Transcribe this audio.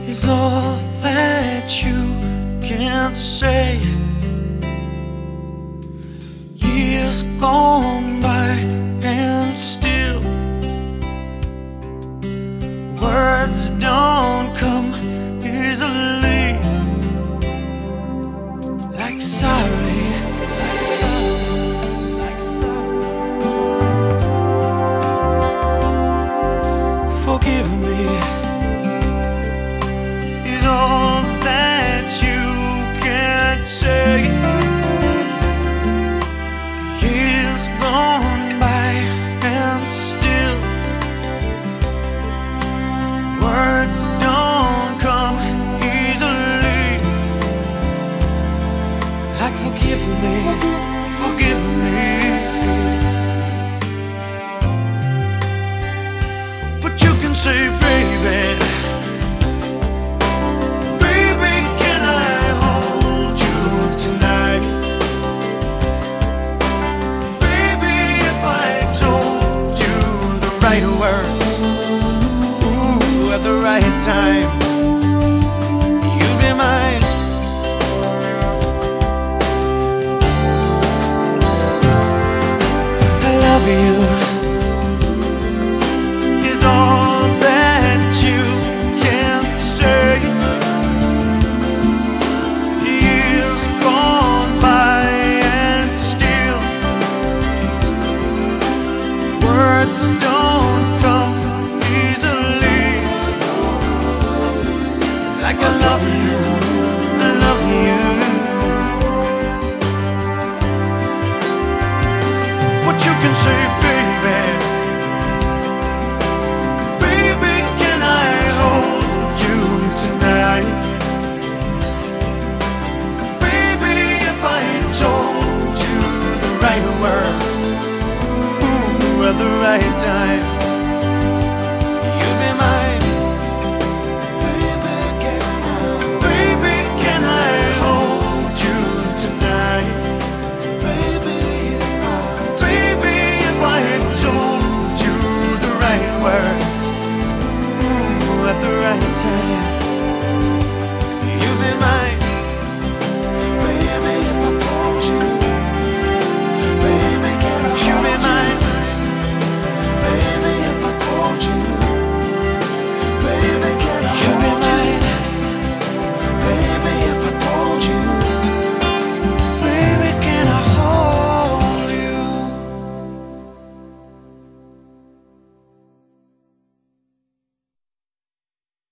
is all that you can say. Years gone by and still words don't come easily. Like sorry, like sorry, like sorry. Forgive me is all that you can say. Years gone by and still words don't come easily. Like forgive me, forgive me. But you can say, baby, baby, can I hold you tonight? Baby, if I told you the right words, ooh, at the right time, you'd be mine. I love you is all that you can say. Years gone by and still words don't come easily. Like I love you, I love you. What you can say, baby, baby, can I hold you tonight? Baby, if I told you the right words, ooh, at the right time, you'd be mine. Baby, can I hold you tonight? Baby, if I told you the right words, ooh, at the right time.